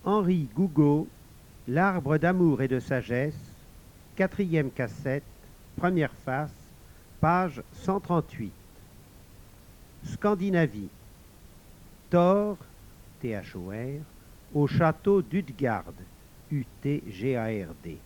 Henri Gougaud, L'arbre d'amour et de sagesse, 4e cassette, première face, page 138. Scandinavie. Thor, Thor, au château d'Utgard, Utgard.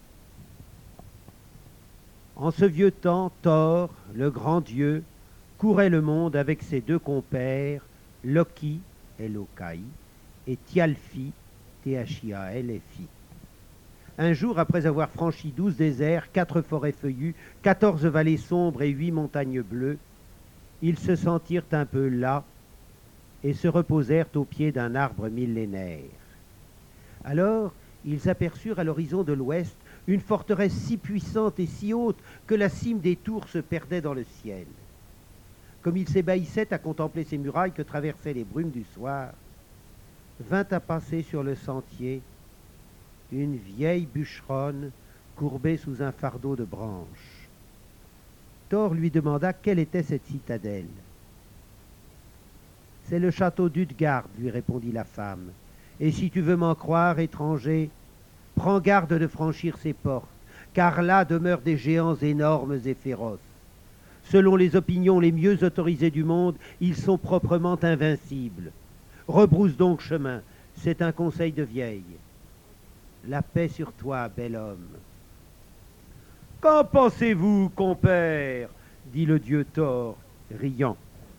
En ce vieux temps, Thor, le grand dieu, courait le monde avec ses deux compères, Loki, Lokai, et Thialfi, Thialfi. Un jour, après avoir franchi 12 déserts, 4 forêts feuillues, 14 vallées sombres et 8 montagnes bleues, ils se sentirent un peu las et se reposèrent au pied d'un arbre millénaire. Alors, ils aperçurent à l'horizon de l'ouest une forteresse si puissante et si haute que la cime des tours se perdait dans le ciel. Comme ils s'ébahissaient à contempler ces murailles que traversaient les brumes du soir, vint à passer sur le sentier une vieille bûcheronne courbée sous un fardeau de branches. Thor lui demanda quelle était cette citadelle. « C'est le château d'Utgard, lui répondit la femme. Et si tu veux m'en croire, étranger, prends garde de franchir ses portes, car là demeurent des géants énormes et féroces. Selon les opinions les mieux autorisées du monde, ils sont proprement invincibles. Rebrousse donc chemin, c'est un conseil de vieille. La paix sur toi, bel homme. »« Qu'en pensez-vous, compère ?» dit le dieu Thor, riant.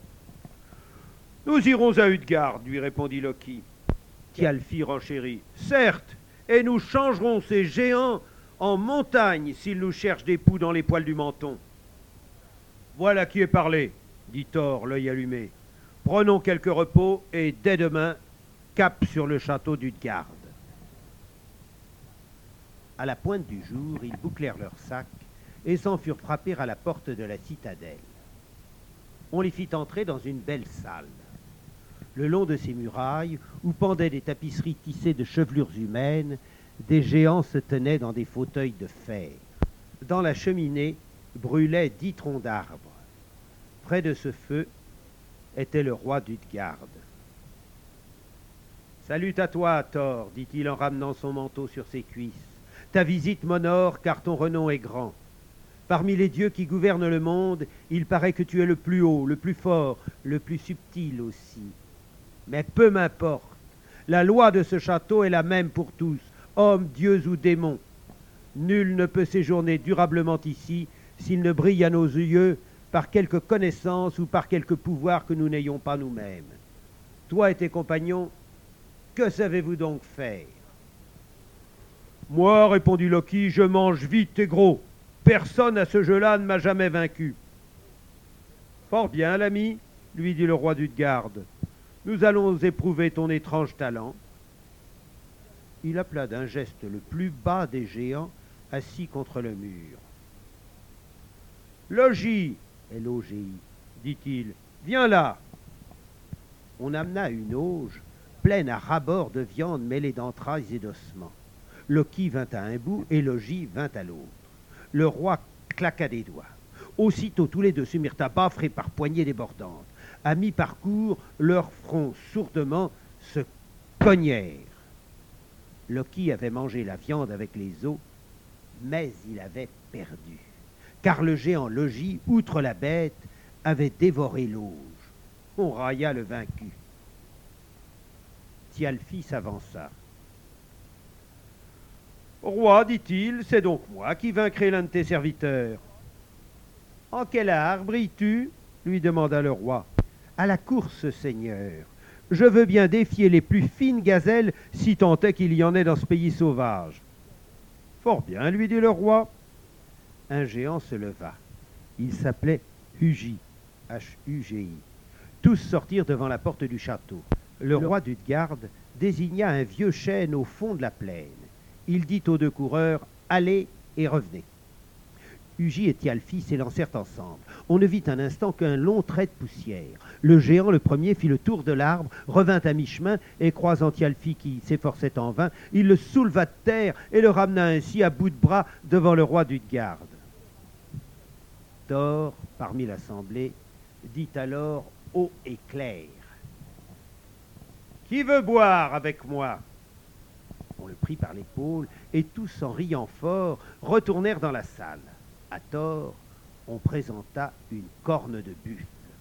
« Nous irons à Utgard, lui répondit Loki. Thialfi renchérit. « Certes, et nous changerons ces géants en montagnes s'ils nous cherchent des poux dans les poils du menton. »« Voilà qui est parlé, dit Thor, l'œil allumé. Prenons quelques repos et dès demain, cap sur le château d'Utgard. » À la pointe du jour, ils bouclèrent leurs sacs et s'en furent frapper à la porte de la citadelle. On les fit entrer dans une belle salle. Le long de ces murailles, où pendaient des tapisseries tissées de chevelures humaines, des géants se tenaient dans des fauteuils de fer. Dans la cheminée brûlaient 10 troncs d'arbres. Près de ce feu était le roi d'Utgard. « Salut à toi, Thor, dit-il en ramenant son manteau sur ses cuisses. Ta visite m'honore car ton renom est grand. Parmi les dieux qui gouvernent le monde, il paraît que tu es le plus haut, le plus fort, le plus subtil aussi. Mais peu m'importe, la loi de ce château est la même pour tous, hommes, dieux ou démons. Nul ne peut séjourner durablement ici s'il ne brille à nos yeux par quelque connaissance ou par quelque pouvoir que nous n'ayons pas nous-mêmes. Toi et tes compagnons, que savez-vous donc faire ? » « Moi, répondit Loki, je mange vite et gros. Personne à ce jeu-là ne m'a jamais vaincu. »« Fort bien, l'ami, lui dit le roi d'Utgard. Nous allons éprouver ton étrange talent. » Il appela d'un geste le plus bas des géants, assis contre le mur. « Logi, L-O-G-I, dit-il, viens là. » On amena une auge pleine à ras-bord de viande mêlée d'entrailles et d'ossements. Loki vint à un bout et Logi vint à l'autre. Le roi claqua des doigts. Aussitôt, tous les deux se mirent à bâfrer par poignées débordantes. À mi-parcours, leurs fronts sourdement se cognèrent. Loki avait mangé la viande avec les os, mais il avait perdu. Car le géant Logi, outre la bête, avait dévoré l'auge. On railla le vaincu. Thialfi s'avança. « Roi, dit-il, c'est donc moi qui vaincrai l'un de tes serviteurs. »« En quel art brilles-tu » lui demanda le roi. « À la course, seigneur. Je veux bien défier les plus fines gazelles, si tant est qu'il y en ait dans ce pays sauvage. »« Fort bien, lui dit le roi. » Un géant se leva. Il s'appelait Hugi, H-U-G-I. Tous sortirent devant la porte du château. Le roi d'Utgard désigna un vieux chêne au fond de la plaine. Il dit aux deux coureurs « Allez et revenez ». Hugi et Thialfi s'élancèrent ensemble. On ne vit un instant qu'un long trait de poussière. Le géant, le premier, fit le tour de l'arbre, revint à mi-chemin, et croisant Thialfi qui s'efforçait en vain, il le souleva de terre et le ramena ainsi à bout de bras devant le roi d'Utgard. Thor, parmi l'assemblée, dit alors haut et clair « Qui veut boire avec moi ?» On le prit par l'épaule, et tous, en riant fort, retournèrent dans la salle. À Thor, on présenta une corne de buffle.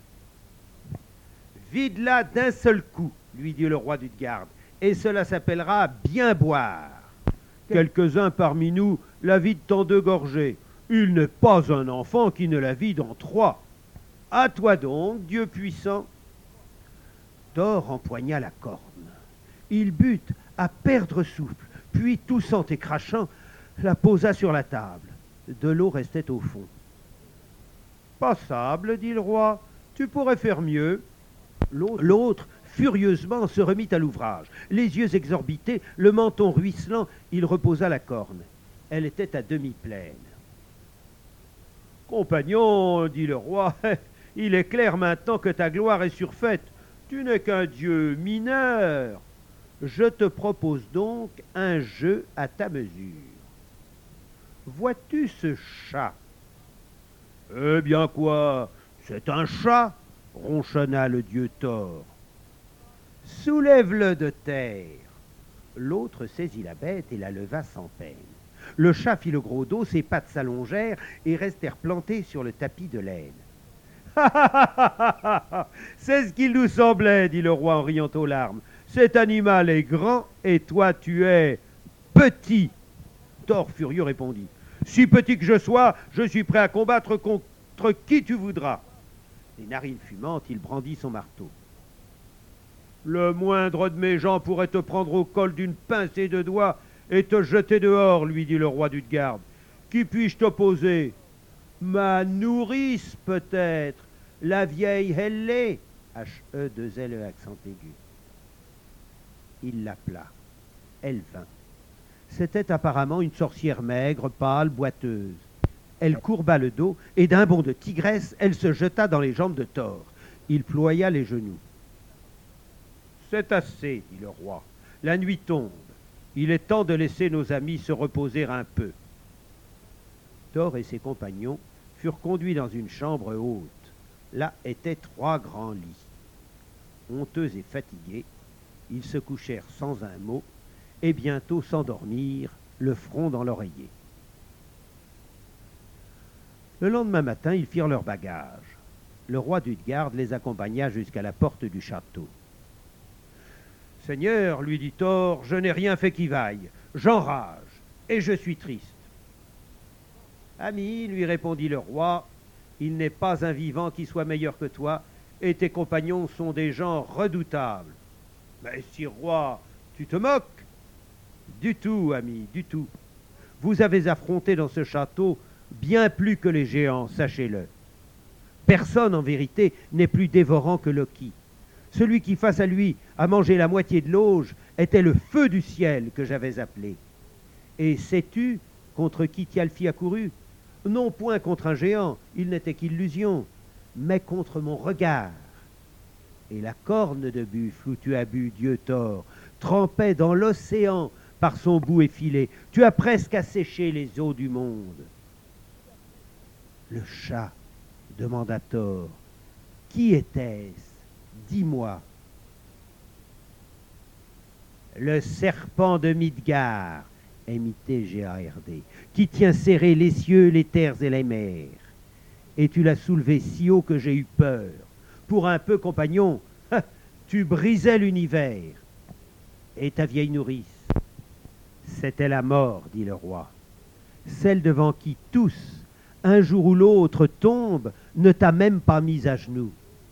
« Vide-la d'un seul coup, lui dit le roi d'Utgard, et cela s'appellera bien boire. Quelques-uns parmi nous la vident en 2 gorgées. Il n'est pas un enfant qui ne la vide en 3. À toi donc, Dieu puissant. » Thor empoigna la corne. Il but à perdre souffle, puis, toussant et crachant, la posa sur la table. De l'eau restait au fond. « Passable, dit le roi, tu pourrais faire mieux. » L'autre, furieusement, se remit à l'ouvrage. Les yeux exorbités, le menton ruisselant, il reposa la corne. Elle était à demi pleine. « Compagnon, dit le roi, il est clair maintenant que ta gloire est surfaite. Tu n'es qu'un dieu mineur. Je te propose donc un jeu à ta mesure. Vois-tu ce chat? » « Eh bien quoi? C'est un chat, ronchonna le dieu Thor. Soulève-le de terre. » L'autre saisit la bête et la leva sans peine. Le chat fit le gros dos, ses pattes s'allongèrent et restèrent plantées sur le tapis de laine. « C'est ce qu'il nous semblait, dit le roi en riant aux larmes. Cet animal est grand et toi tu es petit. » Thor furieux répondit. « Si petit que je sois, je suis prêt à combattre contre qui tu voudras. » Les narines fumantes, il brandit son marteau. « Le moindre de mes gens pourrait te prendre au col d'une pincée de doigts et te jeter dehors, lui dit le roi d'Utgard. Qui puis-je t'opposer? Ma nourrice, peut-être, la vieille Hellé, H-E-2-L-E accent aigu. Il l'appela. Elle vint. C'était apparemment une sorcière maigre, pâle, boiteuse. Elle courba le dos, et d'un bond de tigresse, elle se jeta dans les jambes de Thor. Il ploya les genoux. « C'est assez, dit le roi. La nuit tombe. Il est temps de laisser nos amis se reposer un peu. » Thor et ses compagnons furent conduits dans une chambre haute. Là étaient 3 grands lits. Honteux et fatigués, ils se couchèrent sans un mot, et bientôt s'endormirent, le front dans l'oreiller. Le lendemain matin, ils firent leur bagage. Le roi d'Utgard les accompagna jusqu'à la porte du château. « Seigneur, lui dit Thor, je n'ai rien fait qui vaille. J'enrage, et je suis triste. »« Ami, lui répondit le roi, il n'est pas un vivant qui soit meilleur que toi, et tes compagnons sont des gens redoutables. »« Mais si, roi, tu te moques ?»« Du tout, ami, du tout. Vous avez affronté dans ce château bien plus que les géants, sachez-le. Personne, en vérité, n'est plus dévorant que Loki. Celui qui, face à lui, a mangé la moitié de l'auge était le feu du ciel que j'avais appelé. Et sais-tu contre qui Thialfi a couru? Non point contre un géant, il n'était qu'illusion, mais contre mon regard. Et la corne de buffle où tu as bu, dieu Thor, trempait dans l'océan par son bout effilé. Tu as presque asséché les eaux du monde. Le chat, demanda Thor, qui était-ce? Dis-moi. Le serpent de Midgard, imité Gérardé, qui tient serré les cieux, les terres et les mers. Et tu l'as soulevé si haut que j'ai eu peur. Pour un peu, compagnon, tu brisais l'univers. Et ta vieille nourrice? C'était la mort, dit le roi. Celle devant qui tous, un jour ou l'autre, tombent, ne t'a même pas mis à genoux.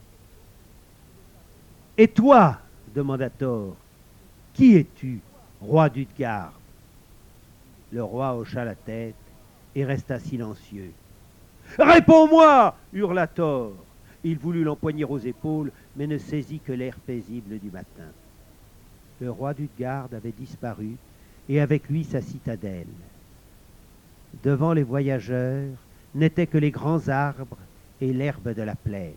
Et toi, demanda Thor, qui es-tu, roi d'Utgard? Le roi hocha la tête et resta silencieux. Réponds-moi, hurla Thor. Il voulut l'empoigner aux épaules, mais ne saisit que l'air paisible du matin. Le roi d'Utgard avait disparu, et avec lui sa citadelle. Devant les voyageurs n'étaient que les grands arbres et l'herbe de la plaine.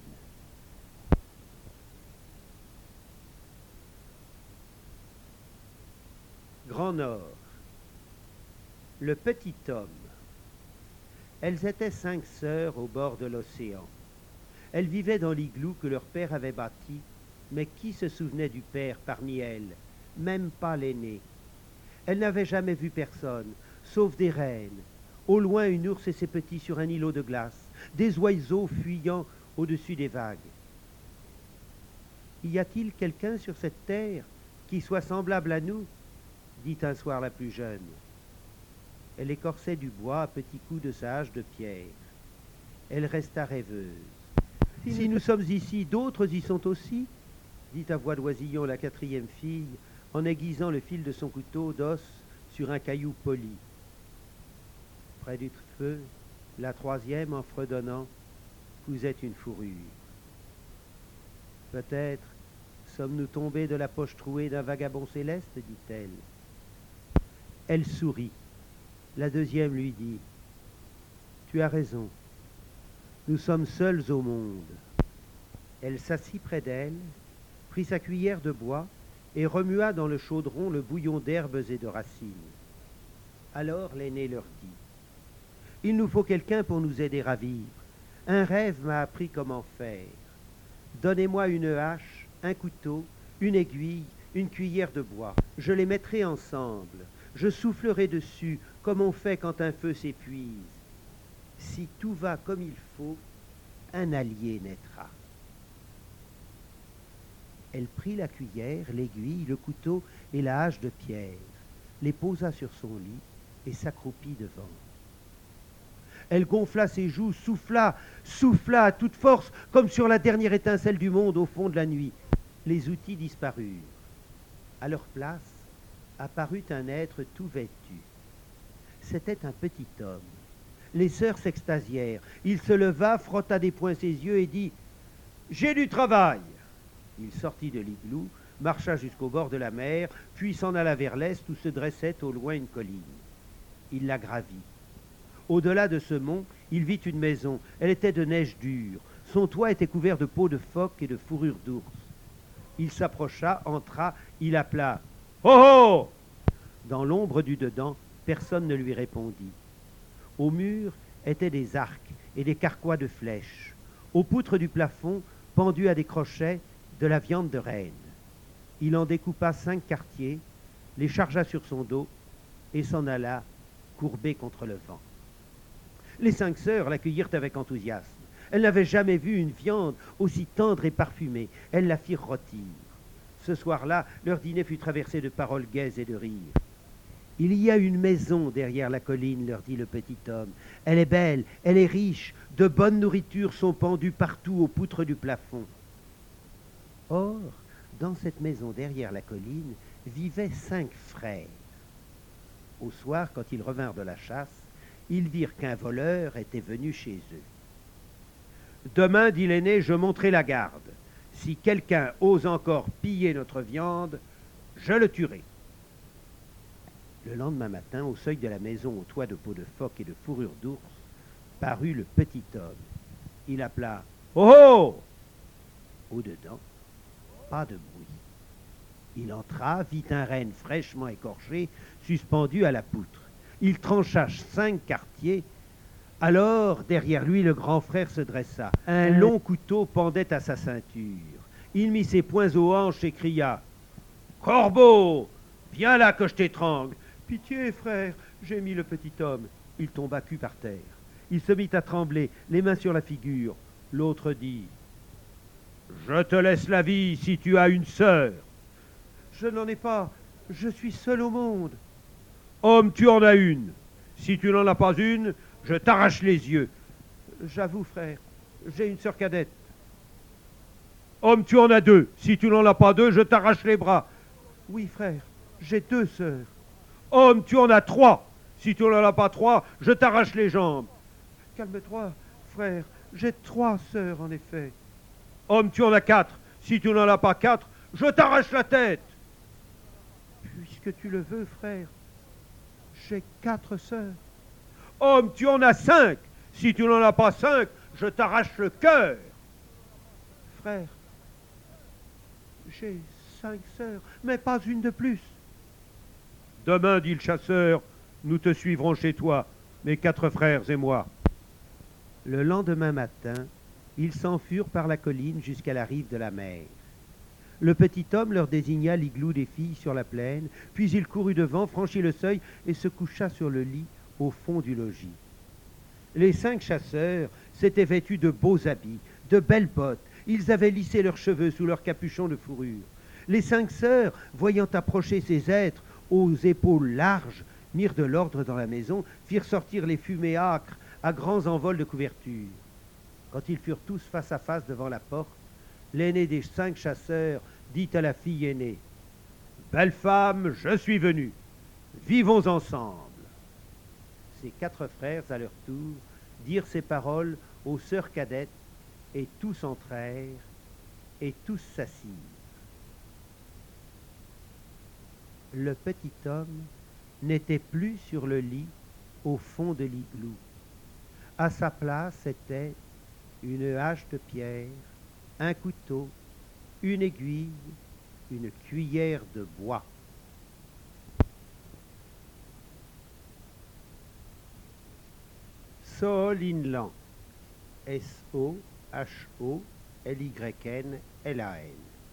Grand Nord. Le petit homme. Elles étaient 5 sœurs au bord de l'océan. Elles vivaient dans l'igloo que leur père avait bâti, mais qui se souvenait du père parmi elles? Même pas l'aînée. Elle n'avait jamais vu personne, sauf des rennes. Au loin, une ours et ses petits sur un îlot de glace, des oiseaux fuyant au-dessus des vagues. Y a-t-il quelqu'un sur cette terre qui soit semblable à nous? Dit un soir la plus jeune. Elle écorçait du bois à petits coups de sa hache de pierre. Elle resta rêveuse. Si nous sommes ici, d'autres y sont aussi, dit à voix d'oisillon la quatrième fille, en aiguisant le fil de son couteau d'os sur un caillou poli. Près du feu, la troisième, en fredonnant, cousait une fourrure. Peut-être sommes-nous tombés de la poche trouée d'un vagabond céleste, dit-elle. Elle sourit. La deuxième lui dit, tu as raison, nous sommes seuls au monde. Elle s'assit près d'elle, prit sa cuillère de bois et remua dans le chaudron le bouillon d'herbes et de racines. Alors l'aîné leur dit, il nous faut quelqu'un pour nous aider à vivre. Un rêve m'a appris comment faire. Donnez-moi une hache, un couteau, une aiguille, une cuillère de bois. Je les mettrai ensemble. Je soufflerai dessus comme on fait quand un feu s'épuise. Si tout va comme il faut, un allié naîtra. Elle prit la cuillère, l'aiguille, le couteau et la hache de pierre, les posa sur son lit et s'accroupit devant. Elle gonfla ses joues, souffla à toute force, comme sur la dernière étincelle du monde au fond de la nuit. Les outils disparurent. À leur place, apparut un être tout vêtu. C'était un petit homme. Les sœurs s'extasièrent. Il se leva, frotta des poings ses yeux et dit « J'ai du travail !» Il sortit de l'igloo, marcha jusqu'au bord de la mer, puis s'en alla vers l'est où se dressait au loin une colline. Il la gravit. Au-delà de ce mont, il vit une maison. Elle était de neige dure. Son toit était couvert de peaux de phoque et de fourrure d'ours. Il s'approcha, entra, il appela « Oh oh !» Dans l'ombre du dedans, personne ne lui répondit. Au mur étaient des arcs et des carquois de flèches. Aux poutres du plafond, pendus à des crochets, de la viande de renne. Il en découpa 5 quartiers, les chargea sur son dos et s'en alla, courbé contre le vent. Les 5 sœurs l'accueillirent avec enthousiasme. Elles n'avaient jamais vu une viande aussi tendre et parfumée. Elles la firent rôtir. Ce soir-là, leur dîner fut traversé de paroles gaies et de rires. « Il y a une maison derrière la colline, leur dit le petit homme. Elle est belle, elle est riche, de bonnes nourritures sont pendues partout aux poutres du plafond. » Or, dans cette maison derrière la colline, vivaient 5 frères. Au soir, quand ils revinrent de la chasse, ils virent qu'un voleur était venu chez eux. « Demain, dit l'aîné, je monterai la garde. Si quelqu'un ose encore piller notre viande, je le tuerai. » Le lendemain matin, au seuil de la maison au toit de peau de phoque et de fourrure d'ours, parut le petit homme. Il appela « Oh oh !» Au-dedans, pas de bruit. Il entra, vit un renne fraîchement écorché, suspendu à la poutre. Il trancha 5 quartiers. Alors, derrière lui, le grand frère se dressa. Un long couteau pendait à sa ceinture. Il mit ses poings aux hanches et cria « Corbeau, viens là que je t'étrangle !»« Pitié, frère !» gémit le petit homme. Il tomba cul par terre. Il se mit à trembler, les mains sur la figure. L'autre dit « Je te laisse la vie si tu as une sœur. »« Je n'en ai pas, je suis seul au monde. »« Homme, tu en as une. Si tu n'en as pas une, je t'arrache les yeux. »« J'avoue, frère, j'ai une sœur cadette. »« Homme, tu en as 2. Si tu n'en as pas 2, je t'arrache les bras. »« Oui, frère, j'ai 2 sœurs. »« Homme, tu en as 3. Si tu n'en as pas 3, je t'arrache les jambes. »« Calme-toi, frère, j'ai 3 sœurs, en effet. »« Homme, tu en as 4. Si tu n'en as pas 4, je t'arrache la tête. »« Puisque tu le veux, frère, j'ai 4 sœurs. »« Homme, tu en as 5. Si tu n'en as pas 5, je t'arrache le cœur. »« Frère, j'ai 5 sœurs, mais pas une de plus. »« Demain, dit le chasseur, nous te suivrons chez toi, mes 4 frères et moi. » Le lendemain matin, ils s'enfurent par la colline jusqu'à la rive de la mer. Le petit homme leur désigna l'igloo des filles sur la plaine, puis il courut devant, franchit le seuil et se coucha sur le lit au fond du logis. Les 5 chasseurs s'étaient vêtus de beaux habits, de belles bottes. Ils avaient lissé leurs cheveux sous leurs capuchons de fourrure. Les 5 sœurs, voyant approcher ces êtres aux épaules larges, mirent de l'ordre dans la maison, firent sortir les fumées âcres à grands envols de couverture. Quand ils furent tous face à face devant la porte, l'aîné des 5 chasseurs dit à la fille aînée, « Belle femme, je suis venu. Vivons ensemble. » Ses 4 frères, à leur tour, dirent ces paroles aux sœurs cadettes, et tous entrèrent, et tous s'assirent. Le petit homme n'était plus sur le lit au fond de l'igloo. À sa place était une hache de pierre, un couteau, une aiguille, une cuillère de bois. Soholinlan, S-O-H-O-L-Y-N-L-A-N.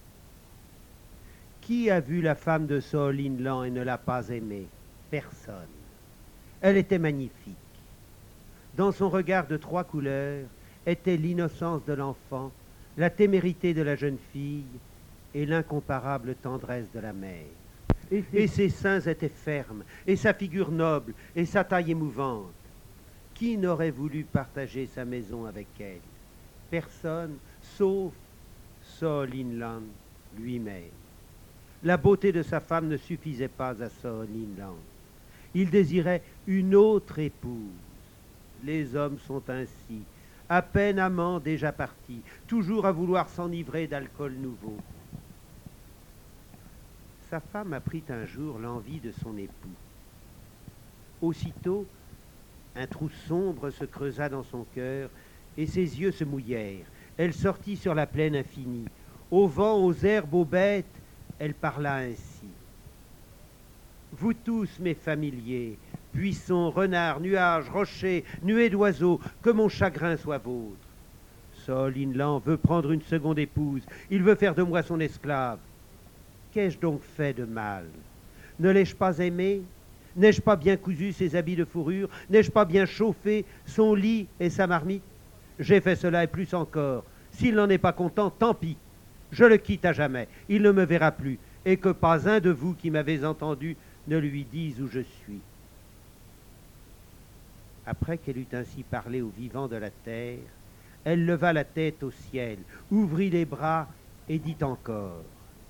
Qui a vu la femme de Soholinlan et ne l'a pas aimée? Personne. Elle était magnifique. Dans son regard de 3 couleurs était l'innocence de l'enfant, la témérité de la jeune fille et l'incomparable tendresse de la mère. Et ses seins étaient fermes, et sa figure noble, et sa taille émouvante. Qui n'aurait voulu partager sa maison avec elle? Personne, sauf Soholinlan lui-même. La beauté de sa femme ne suffisait pas à Soholinlan. Il désirait une autre épouse. Les hommes sont ainsi, à peine amants déjà partis, toujours à vouloir s'enivrer d'alcool nouveau. Sa femme apprit un jour l'envie de son époux. Aussitôt, un trou sombre se creusa dans son cœur et ses yeux se mouillèrent. Elle sortit sur la plaine infinie. Au vent, aux herbes, aux bêtes, elle parla ainsi. Vous tous, mes familiers, buissons, renards, nuages, rochers, nuées d'oiseaux, que mon chagrin soit vôtre. Soholinlan veut prendre une seconde épouse. Il veut faire de moi son esclave. Qu'ai-je donc fait de mal? Ne l'ai-je pas aimé? N'ai-je pas bien cousu ses habits de fourrure? N'ai-je pas bien chauffé son lit et sa marmite? J'ai fait cela et plus encore. S'il n'en est pas content, tant pis. Je le quitte à jamais. Il ne me verra plus. Et que pas un de vous qui m'avez entendu ne lui dise où je suis. Après qu'elle eut ainsi parlé aux vivants de la terre, elle leva la tête au ciel, ouvrit les bras et dit encore.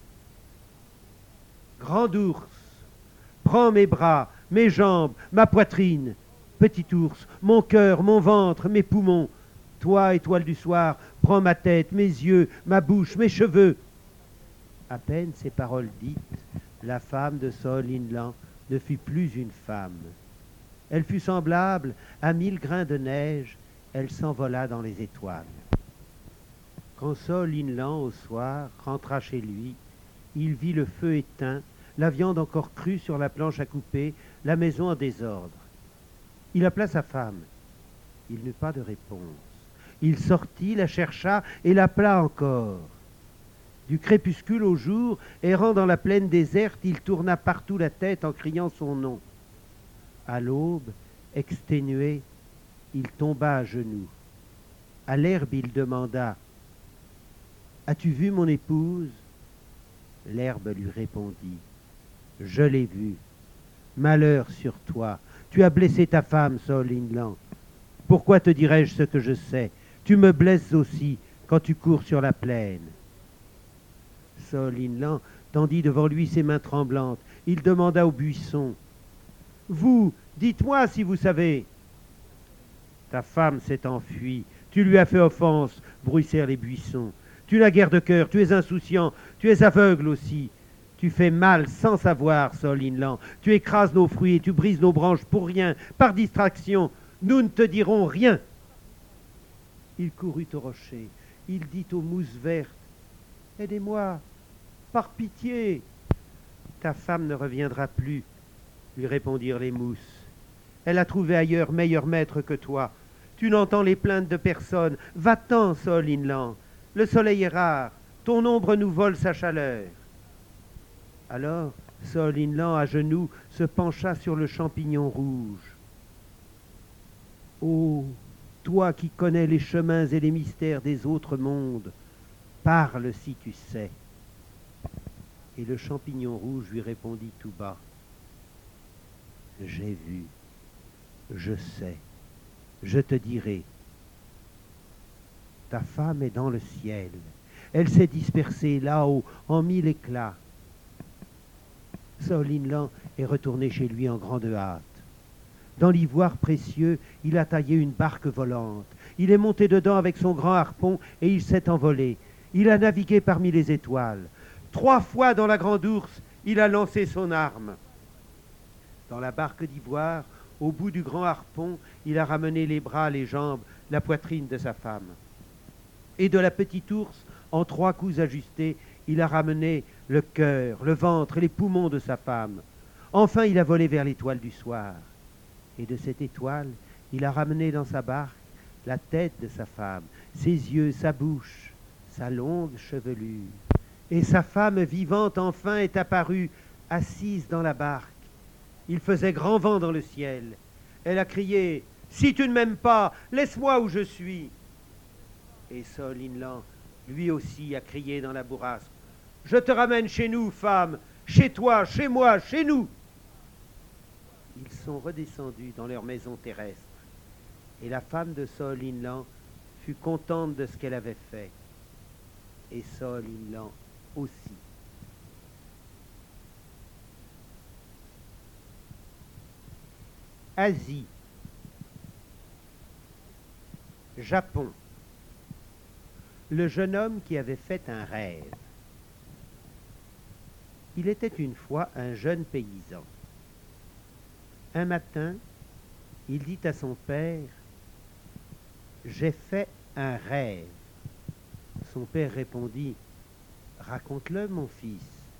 Grand ours, prends mes bras, mes jambes, ma poitrine. Petit ours, mon cœur, mon ventre, mes poumons. Toi, étoile du soir, prends ma tête, mes yeux, ma bouche, mes cheveux. À peine ces paroles dites, la femme de Soholinlan ne fut plus une femme. Elle fut semblable à 1000 grains de neige, elle s'envola dans les étoiles. Quand Soholinlan, au soir, rentra chez lui, il vit le feu éteint, la viande encore crue sur la planche à couper, la maison en désordre. Il appela sa femme. Il n'eut pas de réponse. Il sortit, la chercha et l'appela encore. Du crépuscule au jour, errant dans la plaine déserte, il tourna partout la tête en criant son nom. À l'aube, exténué, il tomba à genoux. À l'herbe, il demanda « As-tu vu mon épouse ?» L'herbe lui répondit « Je l'ai vue. Malheur sur toi. Tu as blessé ta femme, Soholinlan. Pourquoi te dirais-je ce que je sais? Tu me blesses aussi quand tu cours sur la plaine. » Soholinlan tendit devant lui ses mains tremblantes. Il demanda au buisson. « Vous, dites-moi si vous savez. » Ta femme s'est enfuie. Tu lui as fait offense, bruissèrent les buissons. Tu n'as guère de cœur, tu es insouciant, tu es aveugle aussi. Tu fais mal sans savoir, Soholinlan. Tu écrases nos fruits et tu brises nos branches pour rien, par distraction. Nous ne te dirons rien. Il courut au rocher. Il dit aux mousses vertes. Aidez-moi, par pitié. Ta femme ne reviendra plus, lui répondirent les mousses. Elle a trouvé ailleurs meilleur maître que toi. Tu n'entends les plaintes de personne. Va-t'en, Soholinlan. Le soleil est rare. ton ombre nous vole sa chaleur. Alors, Sol Inland, à genoux, se pencha sur le champignon rouge. Ô, toi qui connais les chemins et les mystères des autres mondes, parle si tu sais. Et le champignon rouge lui répondit tout bas. J'ai vu, je sais, je te dirai. Ta femme est dans le ciel. Elle s'est dispersée là-haut en 1000 éclats. Sol Inland est retourné chez lui en grande hâte. Dans l'ivoire précieux, il a taillé une barque volante. Il est monté dedans avec son grand harpon et il s'est envolé. Il a navigué parmi les étoiles. 3 fois dans la grande ours, il a lancé son arme. Dans la barque d'ivoire, au bout du grand harpon, il a ramené les bras, les jambes, la poitrine de sa femme. Et de la petite ours, en 3 coups ajustés, il a ramené le cœur, le ventre et les poumons de sa femme. Enfin, il a volé vers l'étoile du soir. Et de cette étoile, il a ramené dans sa barque la tête de sa femme, ses yeux, sa bouche, sa longue chevelure. Et sa femme vivante enfin est apparue, assise dans la barque. Il faisait grand vent dans le ciel. Elle a crié « Si tu ne m'aimes pas, laisse-moi où je suis !» Et Sol Inland, lui aussi, a crié dans la bourrasque « Je te ramène chez nous, femme, chez toi, chez moi, chez nous !» Ils sont redescendus dans leur maison terrestre. Et la femme de Sol Inland fut contente de ce qu'elle avait fait. Et Sol Inland aussi. Asie. Japon. Le jeune homme qui avait fait un rêve. Il était une fois un jeune paysan. Un matin, il dit à son père « J'ai fait un rêve ». Son père répondit « Raconte-le, mon fils. »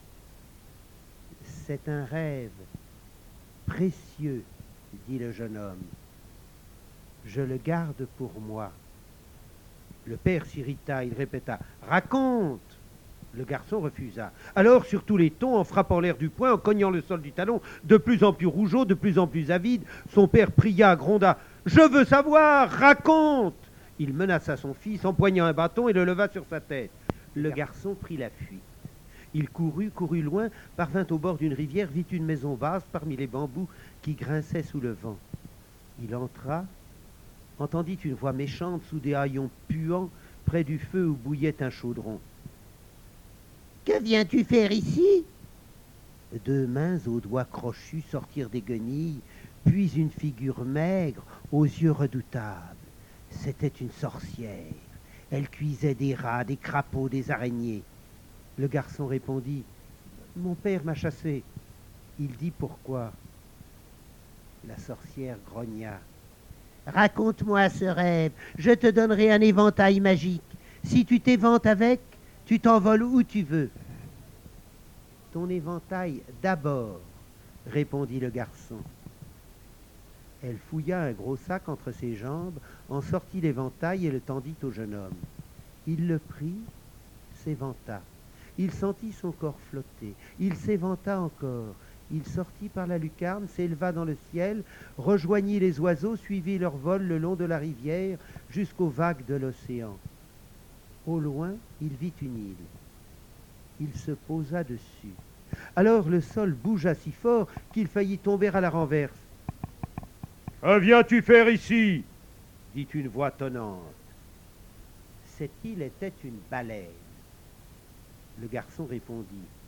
« C'est un rêve précieux, dit le jeune homme. Je le garde pour moi. Le père s'irrita, il répéta « Raconte !» Le garçon refusa. Alors, sur tous les tons, en frappant l'air du poing, en cognant le sol du talon, de plus en plus rougeaud, de plus en plus avide, son père pria, gronda « Je veux savoir, raconte !» Il menaça son fils, empoignant un bâton et le leva sur sa tête. Le garçon prit la fuite. Il courut loin, parvint au bord d'une rivière, vit une maison basse parmi les bambous qui grinçaient sous le vent. Il entra, entendit une voix méchante sous des haillons puants près du feu où bouillait un chaudron. « Que viens-tu faire ici ?» 2 mains aux doigts crochus sortirent des guenilles, puis une figure maigre aux yeux redoutables. C'était une sorcière. Elle cuisait des rats, des crapauds, des araignées. Le garçon répondit « Mon père m'a chassé. » Il dit « Pourquoi ?» La sorcière grogna. « Raconte-moi ce rêve, je te donnerai un éventail magique. Si tu t'éventes avec, tu t'envoles où tu veux. »« Ton éventail d'abord, » répondit le garçon. Elle fouilla un gros sac entre ses jambes, en sortit l'éventail et le tendit au jeune homme. Il le prit, s'éventa. Il sentit son corps flotter. Il s'éventa encore. Il sortit par la lucarne, s'éleva dans le ciel, rejoignit les oiseaux, suivit leur vol le long de la rivière jusqu'aux vagues de l'océan. Au loin, il vit une île. Il se posa dessus. Alors le sol bougea si fort qu'il faillit tomber à la renverse. « Que viens-tu faire ici ?» dit une voix tonnante. Cette île était une baleine. Le garçon répondit.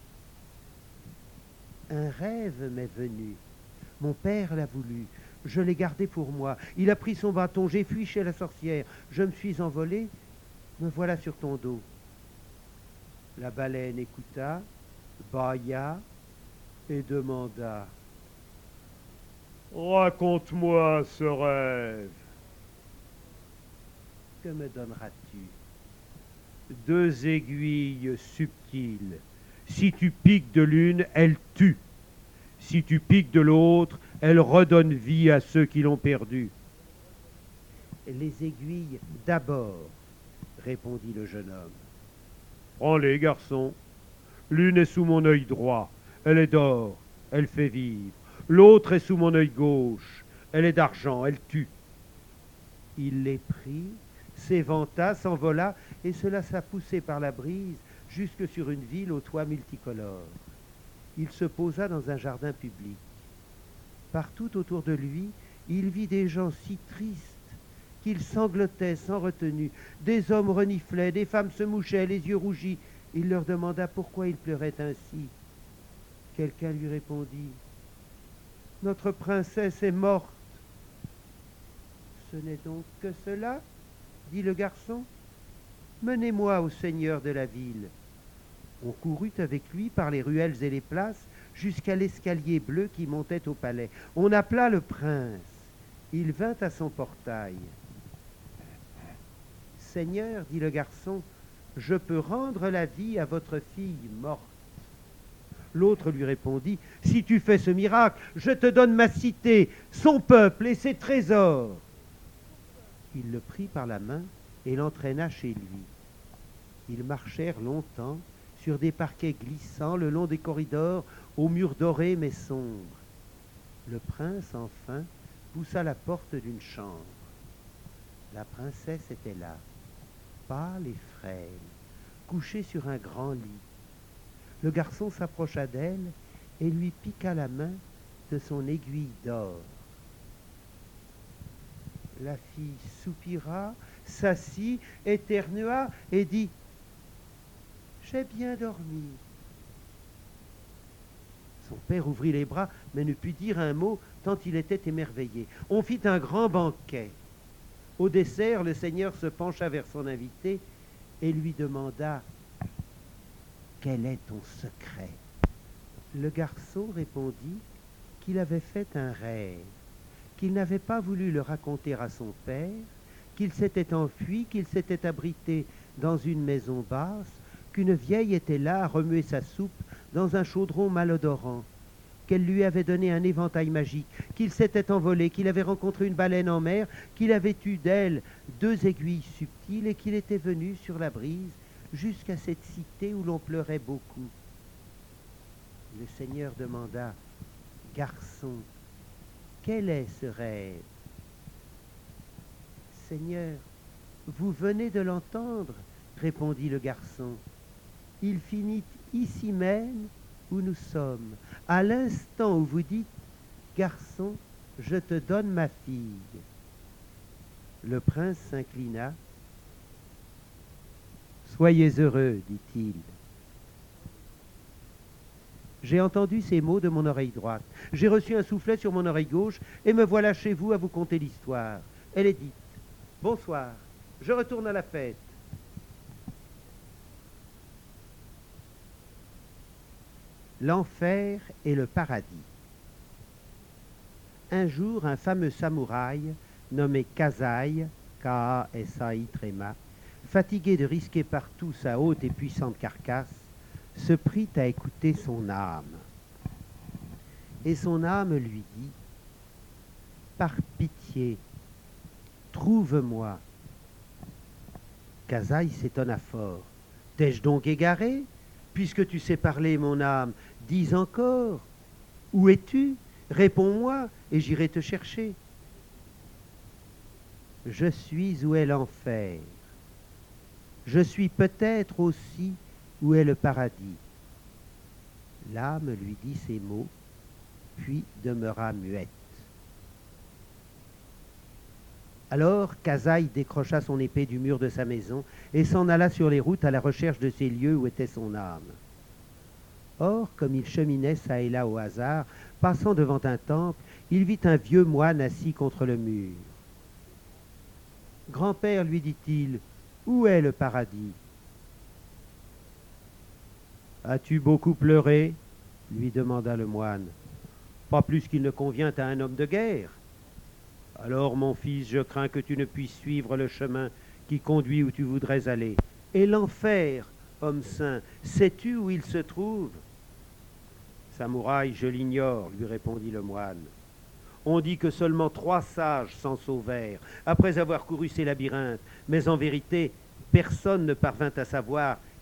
Un rêve m'est venu. Mon père l'a voulu. Je l'ai gardé pour moi. Il a pris son bâton. J'ai fui chez la sorcière. Je me suis envolé. Me voilà sur ton dos. La baleine écouta, bâilla et demanda. Raconte-moi ce rêve. Que me donneras-tu? 2 aiguilles subtiles. Si tu piques de l'une, elle tue. Si tu piques de l'autre, elle redonne vie à ceux qui l'ont perdue. Les aiguilles d'abord, répondit le jeune homme. Prends-les, garçon. L'une est sous mon œil droit, elle est d'or, elle fait vivre. L'autre est sous mon œil gauche, elle est d'argent, elle tue. Il les prit, s'éventa, s'envola, et se laissa pousser par la brise jusque sur une ville aux toits multicolores. Il se posa dans un jardin public. Partout autour de lui, il vit des gens si tristes qu'ils sanglotaient sans retenue. Des hommes reniflaient, des femmes se mouchaient, les yeux rougis. Il leur demanda pourquoi ils pleuraient ainsi. Quelqu'un lui répondit, « Notre princesse est morte. » « Ce n'est donc que cela, dit le garçon. Menez-moi au seigneur de la ville. » On courut avec lui par les ruelles et les places jusqu'à l'escalier bleu qui montait au palais. On appela le prince. Il vint à son portail. « Seigneur, dit le garçon, je peux rendre la vie à votre fille morte. » L'autre lui répondit, « Si tu fais ce miracle, je te donne ma cité, son peuple et ses trésors. » Il le prit par la main et l'entraîna chez lui. Ils marchèrent longtemps sur des parquets glissants le long des corridors aux murs dorés mais sombres. Le prince, enfin, poussa la porte d'une chambre. La princesse était là, pâle et frêle, couchée sur un grand lit. Le garçon s'approcha d'elle et lui piqua la main de son aiguille d'or. La fille soupira, s'assit, éternua et dit « J'ai bien dormi. » Son père ouvrit les bras, mais ne put dire un mot tant il était émerveillé. On fit un grand banquet. Au dessert, le seigneur se pencha vers son invité et lui demanda « Quel est ton secret ?» Le garçon répondit qu'il avait fait un rêve, qu'il n'avait pas voulu le raconter à son père, qu'il s'était enfui, qu'il s'était abrité dans une maison basse, qu'une vieille était là à remuer sa soupe dans un chaudron malodorant, qu'elle lui avait donné un éventail magique, qu'il s'était envolé, qu'il avait rencontré une baleine en mer, qu'il avait eu d'elle 2 aiguilles subtiles et qu'il était venu sur la brise jusqu'à cette cité où l'on pleurait beaucoup. Le seigneur demanda « Garçon, quel est ce rêve ?»« Seigneur, vous venez de l'entendre, répondit le garçon. Il finit ici même où nous sommes, à l'instant où vous dites « Garçon, je te donne ma fille. » Le prince s'inclina. « Soyez heureux, dit-il. J'ai entendu ces mots de mon oreille droite. J'ai reçu un soufflet sur mon oreille gauche et me voilà chez vous à vous conter l'histoire. Elle est dite. Bonsoir, je retourne à la fête. » L'enfer et le paradis. Un jour, un fameux samouraï nommé Kazai, K-A-S-A-I, fatigué de risquer partout sa haute et puissante carcasse, se prit à écouter son âme. Et son âme lui dit « Par pitié, trouve-moi. » Kazai s'étonna fort. « T'ai-je donc égaré? Puisque tu sais parler, mon âme, dis encore. Où es-tu? Réponds-moi, et j'irai te chercher. » « Je suis où est l'enfer. Je suis peut-être aussi où est le paradis. » L'âme lui dit ces mots, puis demeura muette. Alors Kazai décrocha son épée du mur de sa maison et s'en alla sur les routes à la recherche de ces lieux où était son âme. Or, comme il cheminait çà et là au hasard, passant devant un temple, il vit un vieux moine assis contre le mur. « Grand-père, lui dit-il, où est le paradis? »« As-tu beaucoup pleuré ?» lui demanda le moine. « Pas plus qu'il ne convient à un homme de guerre. »« Alors, mon fils, je crains que tu ne puisses suivre le chemin qui conduit où tu voudrais aller. Et l'enfer, homme saint, sais-tu où il se trouve? »« Samouraï, je l'ignore, lui répondit le moine. On dit que seulement 3 sages s'en sauvèrent, après avoir couru ces labyrinthes, mais en vérité, personne ne parvint à savoir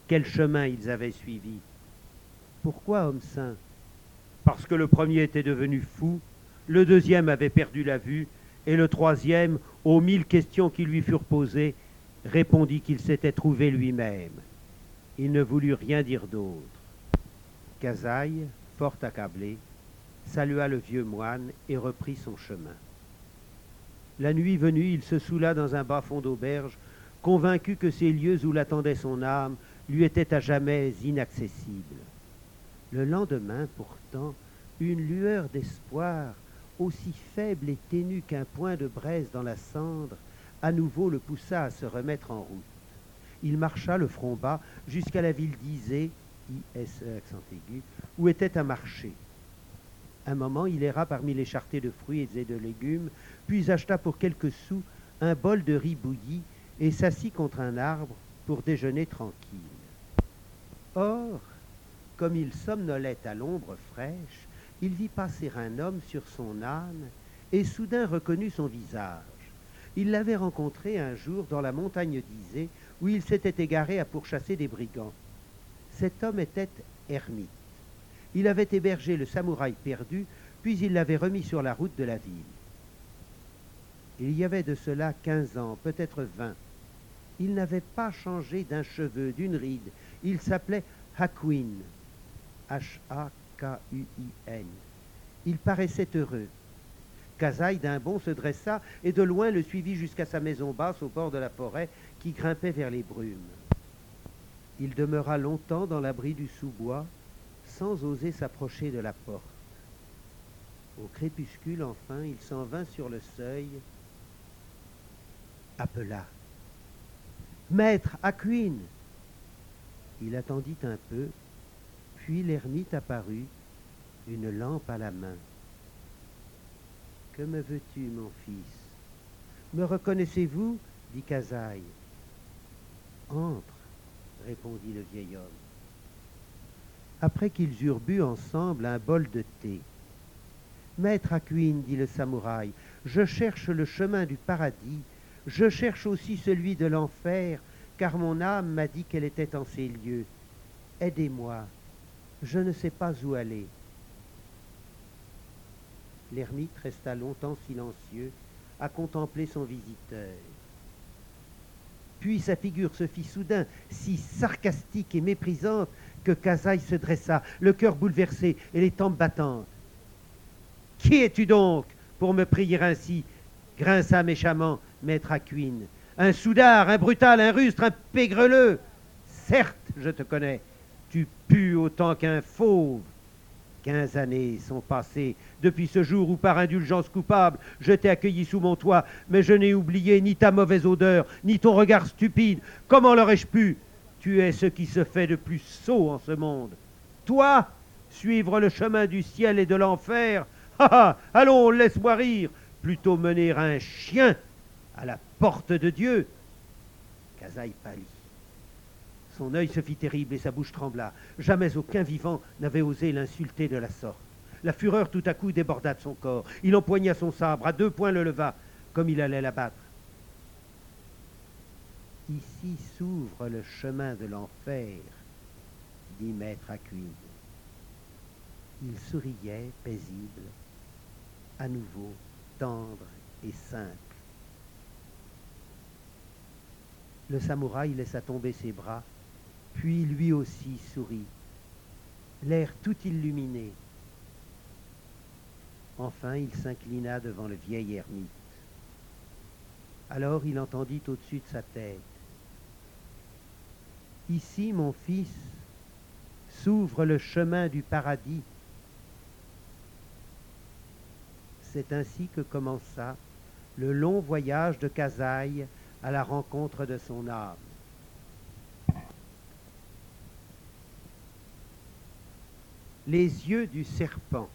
quel chemin ils avaient suivi. Pourquoi, homme saint? Parce que le premier était devenu fou, le deuxième avait perdu la vue, et le troisième, aux 1000 questions qui lui furent posées, répondit qu'il s'était trouvé lui-même. Il ne voulut rien dire d'autre. Kasaï, fort accablé, salua le vieux moine et reprit son chemin. La nuit venue, il se soula dans un bas-fond d'auberge, convaincu que ces lieux où l'attendait son âme lui étaient à jamais inaccessibles. Le lendemain, pourtant, une lueur d'espoir, aussi faible et ténue qu'un point de braise dans la cendre, à nouveau le poussa à se remettre en route. Il marcha le front bas jusqu'à la ville d'Isée, I-S-E accent aigu, où était un marché. Un moment, il erra parmi les charretés de fruits et de légumes, puis acheta pour quelques sous un bol de riz bouilli et s'assit contre un arbre pour déjeuner tranquille. Or, comme il somnolait à l'ombre fraîche, il vit passer un homme sur son âne et soudain reconnut son visage. Il l'avait rencontré un jour dans la montagne d'Isée où il s'était égaré à pourchasser des brigands. Cet homme était ermite. Il avait hébergé le samouraï perdu, puis il l'avait remis sur la route de la ville. Il y avait de cela 15 ans, peut-être 20. Il n'avait pas changé d'un cheveu, d'une ride. Il s'appelait Hakuin, H-A-K-U-I-N. Il paraissait heureux. Kasaï d'un bond se dressa et de loin le suivit jusqu'à sa maison basse au bord de la forêt qui grimpait vers les brumes. Il demeura longtemps dans l'abri du sous-bois, sans oser s'approcher de la porte. Au crépuscule, enfin, il s'en vint sur le seuil, appela. « Maître, Hakuin !» Il attendit un peu, puis l'ermite apparut, une lampe à la main. « Que me veux-tu, mon fils? Me reconnaissez-vous » dit Kasaï. « Entre, » répondit le vieil homme. Après qu'ils eurent bu ensemble un bol de thé. « Maître Hakuin, dit le samouraï, je cherche le chemin du paradis, je cherche aussi celui de l'enfer, car mon âme m'a dit qu'elle était en ces lieux. Aidez-moi, je ne sais pas où aller. » L'ermite resta longtemps silencieux, à contempler son visiteur. Puis sa figure se fit soudain si sarcastique et méprisante que Kasaï se dressa, le cœur bouleversé et les tempes battantes. « Qui es-tu donc pour me prier ainsi ?» grinça méchamment maître Hakuin. « Un soudard, un brutal, un rustre, un pégreleux. Certes, je te connais, tu pues autant qu'un fauve. 15 années sont passées depuis ce jour où, par indulgence coupable, je t'ai accueilli sous mon toit, mais je n'ai oublié ni ta mauvaise odeur, ni ton regard stupide. Comment l'aurais-je pu? Tu es ce qui se fait de plus sot en ce monde. Toi, suivre le chemin du ciel et de l'enfer? Ah ah, allons, laisse-moi rire. Plutôt mener un chien à la porte de Dieu. » Kasaï pâlit. Son œil se fit terrible et sa bouche trembla. Jamais aucun vivant n'avait osé l'insulter de la sorte. La fureur tout à coup déborda de son corps. Il empoigna son sabre, à 2 poings le leva, comme il allait l'abattre. « Ici s'ouvre le chemin de l'enfer, » dit maître Hakuin. Il souriait, paisible, à nouveau tendre et simple. Le samouraï laissa tomber ses bras, puis lui aussi sourit, l'air tout illuminé. Enfin, il s'inclina devant le vieil ermite. Alors il entendit au-dessus de sa tête: « Ici, mon fils, s'ouvre le chemin du paradis. » C'est ainsi que commença le long voyage de Kasaï à la rencontre de son âme. Les yeux du serpent.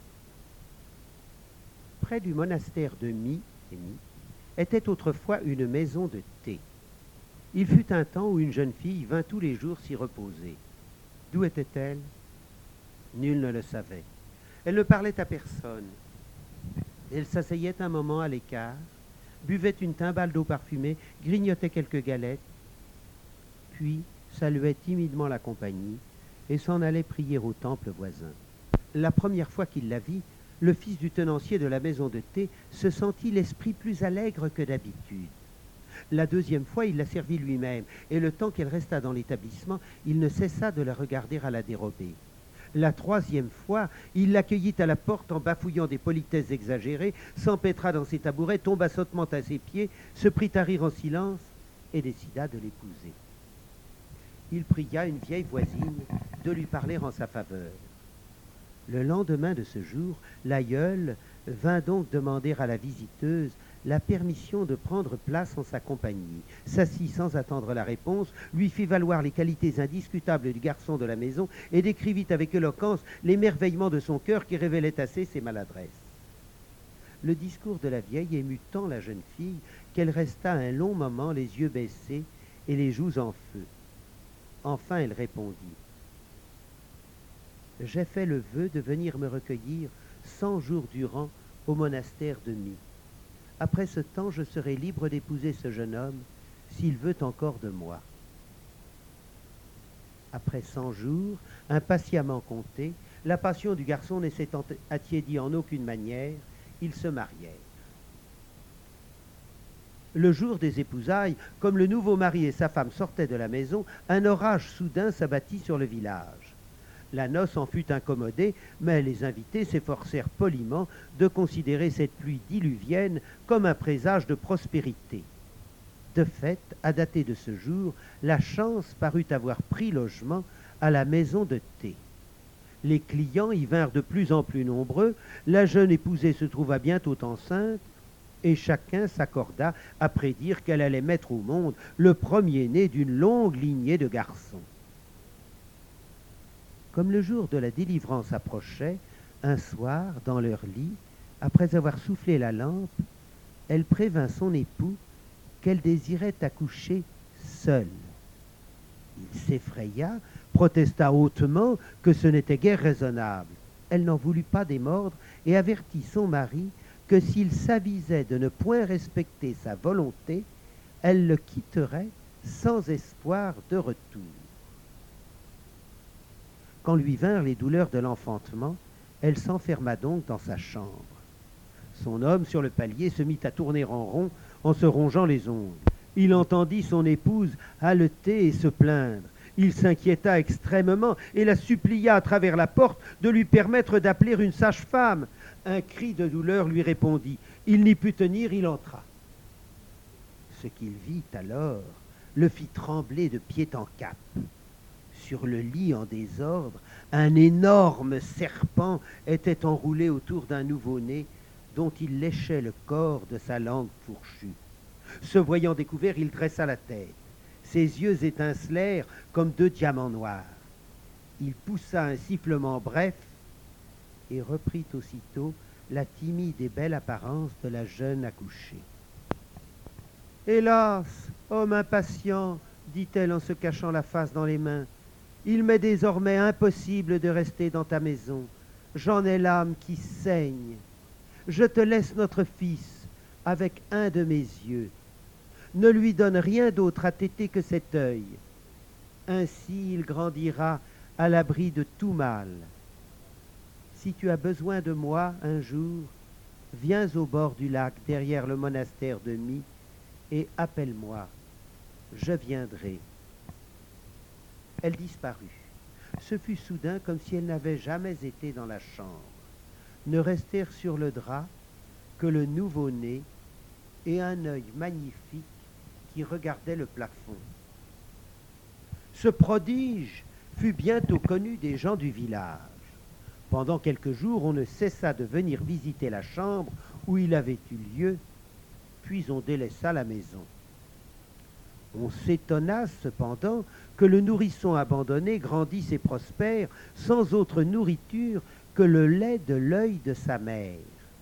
Près du monastère de Mi était autrefois une maison de thé. Il fut un temps où une jeune fille vint tous les jours s'y reposer. D'où était-elle? Nul ne le savait. Elle ne parlait à personne. Elle s'asseyait un moment à l'écart, buvait une timbale d'eau parfumée, grignotait quelques galettes, puis saluait timidement la compagnie et s'en allait prier au temple voisin. La première fois qu'il la vit, le fils du tenancier de la maison de thé se sentit l'esprit plus allègre que d'habitude. La deuxième fois, il la servit lui-même, et le temps qu'elle resta dans l'établissement, il ne cessa de la regarder à la dérobée. La troisième fois, il l'accueillit à la porte en bafouillant des politesses exagérées, s'empêtra dans ses tabourets, tomba sottement à ses pieds, se prit à rire en silence et décida de l'épouser. Il pria une vieille voisine de lui parler en sa faveur. Le lendemain de ce jour, l'aïeul vint donc demander à la visiteuse la permission de prendre place en sa compagnie, s'assit sans attendre la réponse, lui fit valoir les qualités indiscutables du garçon de la maison et décrivit avec éloquence l'émerveillement de son cœur qui révélait assez ses maladresses. Le discours de la vieille émut tant la jeune fille qu'elle resta un long moment les yeux baissés et les joues en feu. Enfin elle répondit: « J'ai fait le vœu de venir me recueillir 100 jours durant au monastère de My. Après ce temps, je serai libre d'épouser ce jeune homme s'il veut encore de moi. » Après 100 jours, impatiemment comptés, la passion du garçon ne s'étant attiédie en aucune manière, ils se marièrent. Le jour des épousailles, comme le nouveau mari et sa femme sortaient de la maison, un orage soudain s'abattit sur le village. La noce en fut incommodée, mais les invités s'efforcèrent poliment de considérer cette pluie diluvienne comme un présage de prospérité. De fait, à dater de ce jour, la chance parut avoir pris logement à la maison de thé. Les clients y vinrent de plus en plus nombreux, la jeune épousée se trouva bientôt enceinte, et chacun s'accorda à prédire qu'elle allait mettre au monde le premier-né d'une longue lignée de garçons. Comme le jour de la délivrance approchait, un soir, dans leur lit, après avoir soufflé la lampe, elle prévint son époux qu'elle désirait accoucher seule. Il s'effraya, protesta hautement que ce n'était guère raisonnable. Elle n'en voulut pas démordre et avertit son mari que s'il s'avisait de ne point respecter sa volonté, elle le quitterait sans espoir de retour. Quand lui vinrent les douleurs de l'enfantement, elle s'enferma donc dans sa chambre. Son homme, sur le palier, se mit à tourner en rond en se rongeant les ongles. Il entendit son épouse haleter et se plaindre. Il s'inquiéta extrêmement et la supplia à travers la porte de lui permettre d'appeler une sage-femme. Un cri de douleur lui répondit. Il n'y put tenir, il entra. Ce qu'il vit alors le fit trembler de pied en cap. Sur le lit en désordre, un énorme serpent était enroulé autour d'un nouveau-né dont il léchait le corps de sa langue fourchue. Se voyant découvert, il dressa la tête. Ses yeux étincelèrent comme 2 diamants noirs. Il poussa un sifflement bref et reprit aussitôt la timide et belle apparence de la jeune accouchée. « Hélas, homme impatient, dit-elle en se cachant la face dans les mains, il m'est désormais impossible de rester dans ta maison. J'en ai l'âme qui saigne. Je te laisse notre fils avec un de mes yeux. Ne lui donne rien d'autre à téter que cet œil. Ainsi il grandira à l'abri de tout mal. Si tu as besoin de moi un jour, viens au bord du lac derrière le monastère de My et appelle-moi. Je viendrai. » Elle disparut. Ce fut soudain comme si elle n'avait jamais été dans la chambre. Ne restèrent sur le drap que le nouveau-né et un œil magnifique qui regardait le plafond. Ce prodige fut bientôt connu des gens du village. Pendant quelques jours, on ne cessa de venir visiter la chambre où il avait eu lieu, puis on délaissa la maison. On s'étonna cependant que le nourrisson abandonné grandisse et prospère sans autre nourriture que le lait de l'œil de sa mère.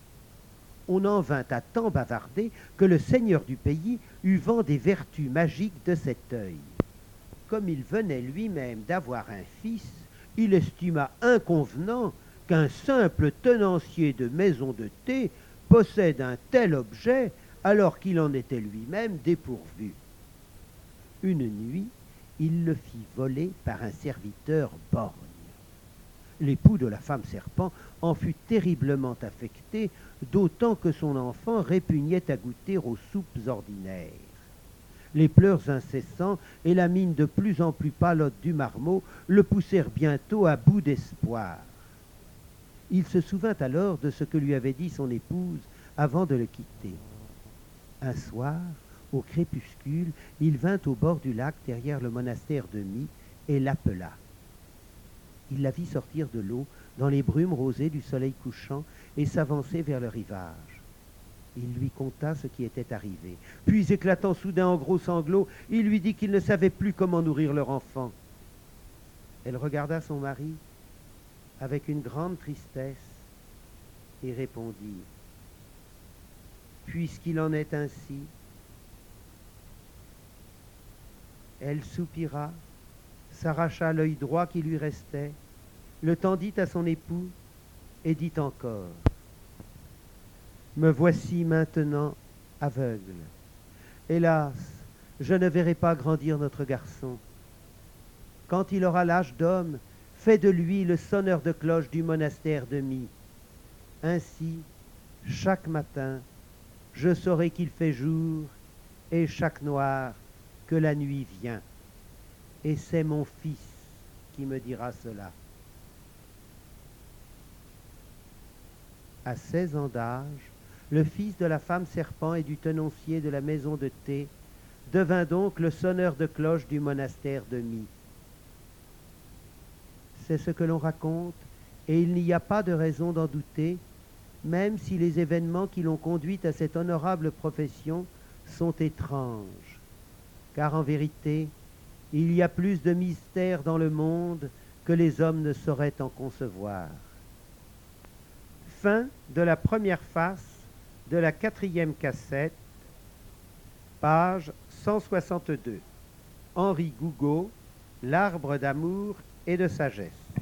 On en vint à tant bavarder que le seigneur du pays eut vent des vertus magiques de cet œil. Comme il venait lui-même d'avoir un fils, il estima inconvenant qu'un simple tenancier de maison de thé possède un tel objet alors qu'il en était lui-même dépourvu. Une nuit, il le fit voler par un serviteur borgne. L'époux de la femme serpent en fut terriblement affecté, d'autant que son enfant répugnait à goûter aux soupes ordinaires. Les pleurs incessants et la mine de plus en plus pâlotte du marmot le poussèrent bientôt à bout d'espoir. Il se souvint alors de ce que lui avait dit son épouse avant de le quitter. Un soir, au crépuscule, il vint au bord du lac derrière le monastère de My et l'appela. Il la vit sortir de l'eau dans les brumes rosées du soleil couchant et s'avancer vers le rivage. Il lui conta ce qui était arrivé. Puis, éclatant soudain en gros sanglots, il lui dit qu'il ne savait plus comment nourrir leur enfant. Elle regarda son mari avec une grande tristesse et répondit, « Puisqu'il en est ainsi. » Elle soupira, s'arracha l'œil droit qui lui restait, le tendit à son époux et dit encore, « Me voici maintenant aveugle. Hélas, je ne verrai pas grandir notre garçon. Quand il aura l'âge d'homme, fais de lui le sonneur de cloche du monastère de My. Ainsi, chaque matin, je saurai qu'il fait jour, et chaque noir, que la nuit vient. Et c'est mon fils qui me dira cela. » À 16 ans d'âge, le fils de la femme serpent et du tenancier de la maison de thé devint donc le sonneur de cloche du monastère de My. C'est ce que l'on raconte, et il n'y a pas de raison d'en douter, même si les événements qui l'ont conduit à cette honorable profession sont étranges. Car en vérité, il y a plus de mystères dans le monde que les hommes ne sauraient en concevoir. Fin de la première face de la 4e cassette, page 162. Henri Gougaud, L'arbre d'amour et de sagesse.